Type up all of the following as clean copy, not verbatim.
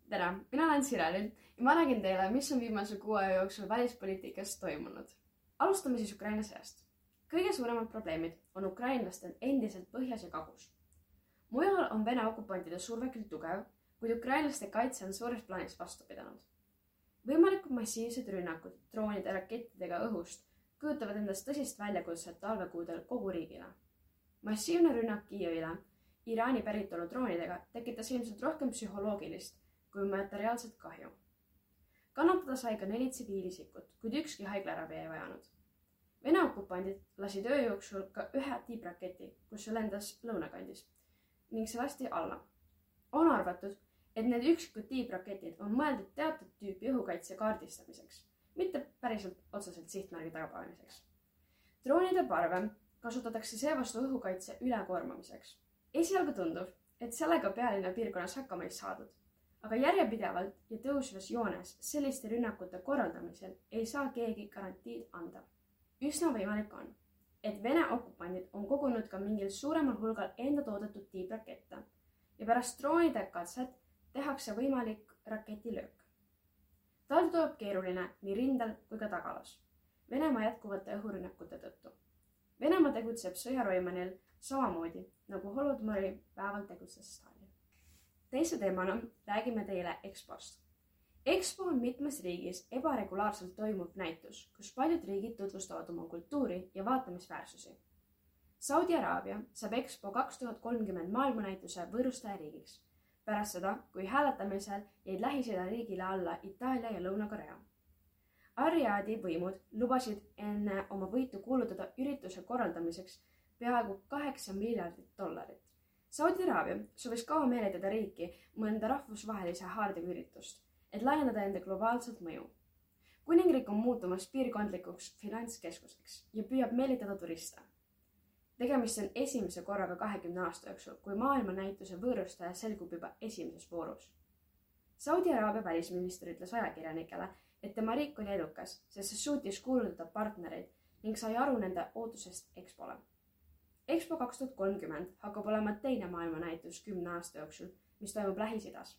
Tere, mina olen Sirelil ja ma räägin teile, mis on viimase 6 aja jooksul välispoliitikas toimunud. Alustame siis Ukraina sõjast. Kõige suuremad probleemid on ukrainlastel endiselt põhjas ja kagus. Mujal on Vene okupantide surve küll tugev, kuid ukrainlaste kaitse on suures plaanis vastu pidanud. Võimalikud massiivsed rünnakud droonide rakettidega õhust kujutavad endast tõsist väljakutset talvekuudel kogu riigile. Massiivne rünnak Kiievile Iraani päritolu droonidega tekitas ilmselt rohkem psühholoogilist kui materiaalset kahju. Kannatada sai ka 4 tsiviilisikut, kuid ükski haiglaravi ei vajanud. Vene okupandid lasid öö jooksul ka 1 tiibraketi, kus see lendas lõunakandis ning see lasti alla. On arvatud, et need üksikud tiibraketid on mõeldud teatud tüüpi õhukaitse kaardistamiseks, mitte päriselt otseselt sihtmärgi tagapanemiseks. Droonide parve kasutatakse seevastu õhukaitse ülekoormamiseks. Esialgu tundub, et sellega pealinna piirkonnas hakkama ei saadud, aga järjepidevalt ja tõusvas joones selliste rünnakute korraldamisel ei saa keegi garantiid anda. Üsna võimalik on, et Vene okupandid on kogunud ka mingil suuremal hulgal enda toodetud tiibrakette ja pärast droonide katset tehakse võimalik raketilöök. Talv tuleb keeruline nii rindel kui ka tagalas Venemaa jätkuvate õhurünnakute tõttu. Venemaa tegutseb sõjaroimanil samamoodi nagu Holodomori päeval tegutses Stalin. Teise teemana räägime teile EXPO-st. EXPO on mitmes riigis ebaregulaarselt toimuv näitus, kus paljud riigid tutvustavad oma kultuuri ja vaatamisväärsusi. Saudi Araabia saab EXPO 2030 maailmanäituse võõrustajariigiks, pärast seda, kui hääletamisel jäid Lähis-Ida riigile alla Itaalia ja Lõuna-Korea. Ar-Riyadi võimud lubasid enne oma võitu kuulutada ürituse korraldamiseks peaaegu $8 miljardit. Saudi Araabia soovis kaua meelitada riiki mõnda rahvusvahelise haardega üritust, et laiendada enda globaalselt mõju. Kuningriik on muutumas piirkondlikuks finantskeskuseks ja püüab meelitada turiste. Tegemist on esimese korraga 20 aasta jooksul, kui maailmanäituse võõrustaja selgub juba esimeses voorus. Saudi Araabia välisminister ütles ajakirjanikele, et tema riik oli edukas, sest see suutis kuulutada partnereid ning sai aru nende ootusest EXPO-le. EXPO 2030 hakkab olema teine maailmanäitus 10 aasta jooksul, mis toimub Lähis-Idas.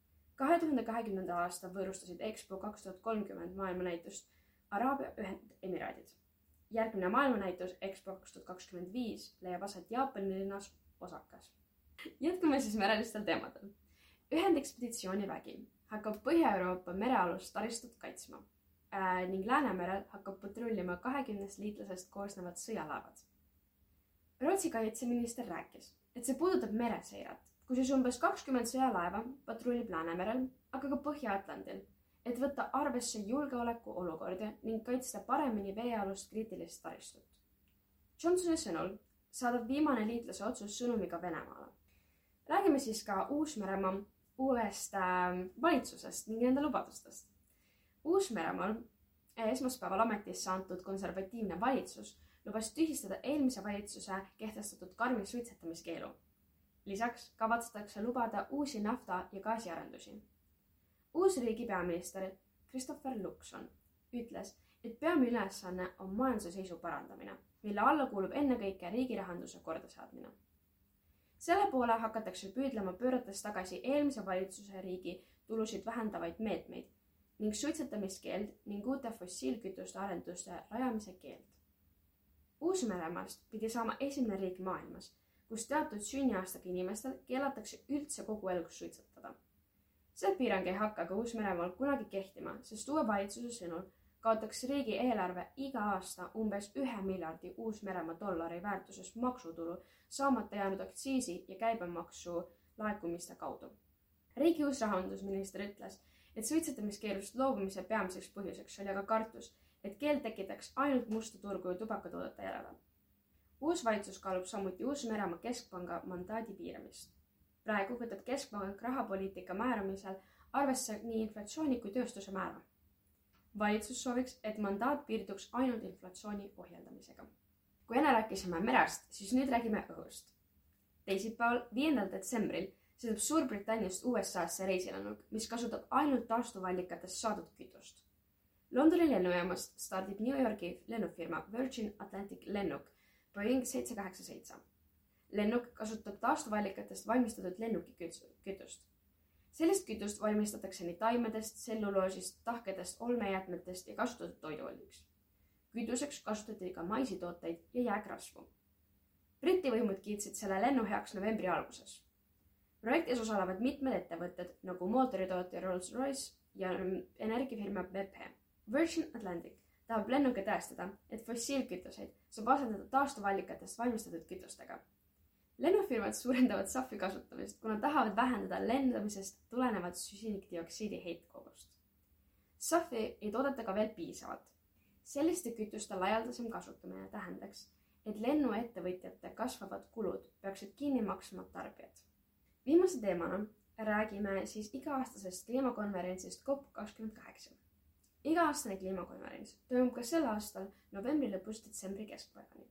2020. aasta võõrustasid EXPO 2030 maailmanäitust Araabia Ühendemiraadid. Järgmine maailmanäitus EXPO 2025 leiab aset Jaapani linnas Osakas. Jätkame siis merelistel teemadel. Ühendekspeditsioonivägi hakkab Põhja-Euroopa merealust taristut kaitsma ning Läänemerel hakkab patrullima 20 liitlasest koosnevad sõjalaevad. Rootsi kaitseminister rääkis, et see puudutab mereseiret, kus umbes 20 sõjalaeva patrullib Läänemerel, aga ka Põhja-Atlandil, et võtta arvesse julgeoleku olukordi ning kaitsta paremini veealust kriitilist taristut. Johnsoni sõnul saadab viimane liitlase otsus sõnumiga Venemaale. Räägime siis ka Uus-Meremaa uuest valitsusest ning nende lubadustest. Uus-Meremaal esmaspäeval ametisse antud konservatiivne valitsus lubas tühistada eelmise valitsuse kehtestatud karmi suitsetamiskeelu. Lisaks kavatsetakse lubada uusi nafta- ja gaasiarendusi. Uus riigi peaminister Christopher Luxon ütles, et peamine ülesanne on majanduse seisu parandamine, mille alla kuulub ennekõike riigi rahanduse kordasaadmine. Selle poole hakatakse püüdlema pöörates tagasi eelmise valitsuse riigi tulusid vähendavaid meetmeid ning suitsetamiskeeld ning uute fossiilkütuste arenduste rajamise keeld. Uus-Meremaast pidi saama esimene riik maailmas, kus teatud sünniaastaga inimestel keelatakse üldse kogu eluks suitsetada. See piirang ei hakka ka Uus-Meremaal kunagi kehtima, sest uue valitsuse sõnul kaotaks riigi eelarve iga aasta umbes $1 miljardi Uus-Meremaa dollari väärtuses maksutulu saamata jäänud aktsiisi ja käibemaksu laekumiste kaudu. Riigi uus rahandusminister ütles, et suitsetamiskeelust loobumise peamiseks põhjuseks oli aga kartus, et keel tekitaks ainult musta turgu ja tubakatoodete järele. Uus valitsus kaalub samuti Uus-Meremaa keskpanga mandaadi piiramist. Praegu võtab keskpank rahapoliitika määramisel arvesse nii inflatsiooni kui tööstuse määra. Valitsus sooviks, et mandaat piirduks ainult inflatsiooni ohjeldamisega. Kui enne rääkisime merest, siis nüüd räägime õhust. Teisipäeval 5. detsembril sõidab Suurbritanniast USA-sse reisilennuk, mis kasutab ainult taastuvallikatest saadud kütust. Londoni lennujaamast stardib New Yorgi lennufirma Virgin Atlantic lennuk Boeing 787. Lennuk kasutab taastuvallikatest valmistatud lennukikütust. Sellist kütust valmistatakse nii taimedest, selluloosist, tahkedest, olmejäätmetest ja kasutatud toiduoldiks. Kütuseks kasutati ka maisitooteid ja jääkrasvu. Briti võimud kiitsid selle lennu heaks novembri alguses. Projektis osalevad mitmed ettevõtted nagu mootoritootja Rolls-Royce ja energiafirma BP. Virgin Atlantic tahab lennuga tõestada, et fossiilkütuseid saab asendada taastuvallikatest valmistatud kütustega. Lennufirmad suurendavad SAF-i kasutamist, kuna tahavad vähendada lendamisest tulenevat süsinikdioksiidi heitkogust. SAF-i ei toodeta ka veel piisavalt. Selliste kütuste laialdasem kasutamine tähendaks, et lennuettevõtjate kasvavad kulud peaksid kinni maksma tarbijad. Viimase teemana räägime siis iga-aastasest kliimakonverentsist COP28. Iga-aastane kliimakonverents toimub ka sel aastal novembri lõpust detsembri keskpaigani.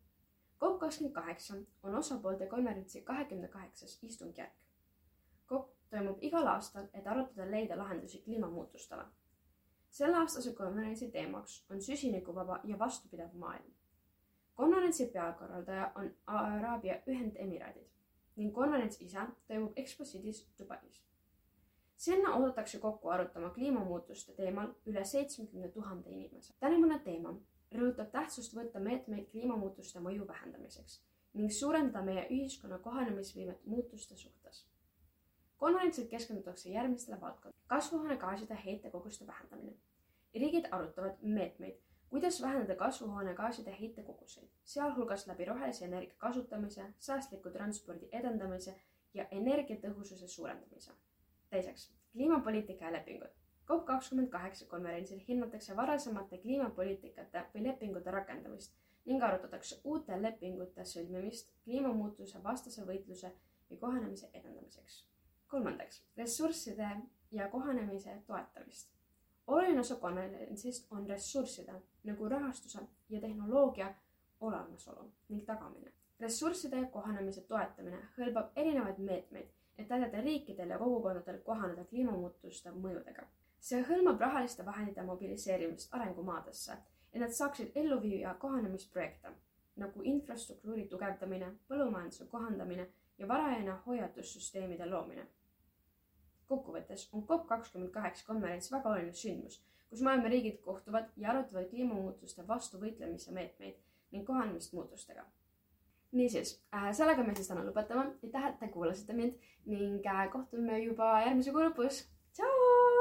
COP28 on osapoolte konverentsi 28. istungjärk. COP toimub igal aastal, et arutada leida lahendusi kliimamuutustele. Selle aastase konverentsi teemaks on süsinikuvaba ja vastupidav maailm. Konverentsi peakorraldaja on Araabia Ühendemiraadid ning konverents ise toimub Expo City's Dubais. Sinna oodatakse kokku arutama kliimamuutuste teemal üle 70 000 inimese. Tänane teema rõhutab tähtsust võtta meetmeid kliimamuutuste mõju vähendamiseks ning suurendada meie ühiskonna kohanemisvõimet muutuste suhtes. Konverentsil keskendutakse järgmistele valdkondadele. Kasvuhoonegaaside heitekoguste vähendamine. Riigid arutavad meetmeid, kuidas vähendada kasvuhoonegaaside heitekoguseid, sealhulgas läbi rohelise energia kasutamise, säästliku transpordi edendamise ja energiatõhususe suurendamise. Teiseks, kliimapoliitika ja lepingud. COP28 konverentsil hinnatakse varasemate kliimapoliitikate või lepingute rakendamist ning arutatakse uute lepingute sõlmimist kliimamuutuse vastase võitluse ja kohanemise edendamiseks. Kolmandaks, ressursside ja kohanemise toetamist. Oluline osa konverentsist on ressursside nagu rahastuse ja tehnoloogia olemasolu ning tagamine. Ressursside ja kohanemise toetamine hõlbab erinevaid meetmeid, et aidata riikidel ja kogukondadel kohaneda kliimamuutuste mõjudega. See hõlmab rahaliste vahendite mobiliseerimist arengumaadesse, et nad saaksid ellu viia kohanemisprojekte, nagu infrastruktuuri tugevdamine, põllumajanduse kohandamine ja varajane hoiatussüsteemide loomine. Kokkuvõttes on COP28 konverents väga oluline sündmus, kus maailma riigid kohtuvad ja arutavad kliimamuutuste vastu võitlemise meetmeid ning kohanemist muutustega. Niisiis, sellega me siis täna lõpetame. Aitäh, et te kuulasite mind ning kohtume juba järgmise kuu lõpus. Tšau!